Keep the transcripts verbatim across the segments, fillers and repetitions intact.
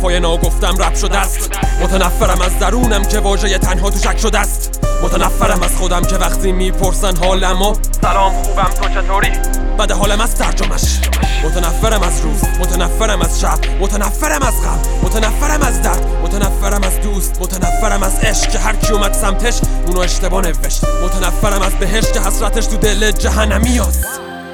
حرفای ناگفتم رپ شده است. متنفرم از درونم که واژه تنها تو شک شده است. متنفرم از خودم که وقتی میپرسن حالمو سلام خوبم تو چطوری بعد حالم از ترجمش. متنفرم از روز، متنفرم از شب، متنفرم از غم، متنفرم از درد، متنفرم از دوست، متنفرم از عشق که هر کی اومد سمتش اونو اشتباه نوشت. متنفرم از بهشت که حسرتش تو دل جهنمیاست.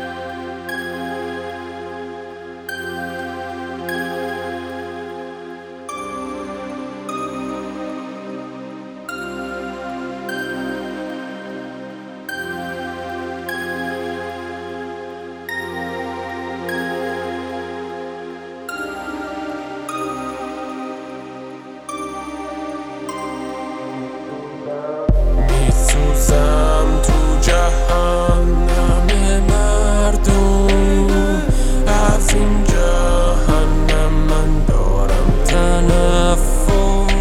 میسوزم تو جهنم مردم، از این جهنم من دارم تنفر.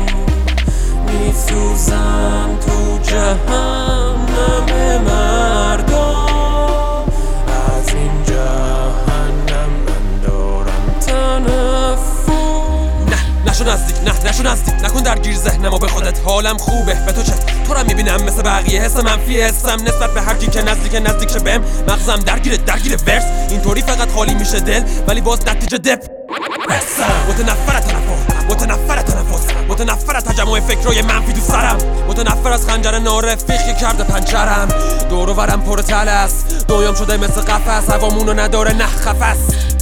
میسوزم تو جهنم مردم، از این جهنم من دارم تنفر. نه نشو نزدیک، نه نشو نزدیک، نکن درگیر ذهنمو به خودت. حالم خوبه به تو چه؟ تو رو میبینم مثل بقیه، حس منفی حسم نسبت به هر کی که نزدیک نزدیک شه بهم. مغزم درگیره درگیر ورس، اینطوری فقط خالی میشه دل ولی باز نتیجه دپ. متنفر تنفس، متنفر تنفس، متنفر تجمع فکرای منفی تو سرم، متنفر از خنجر نارفیق که کرده پنچرم. دور و برم پر تل است، دویام شده مثل قفس، هوامونو نداره نه خفس.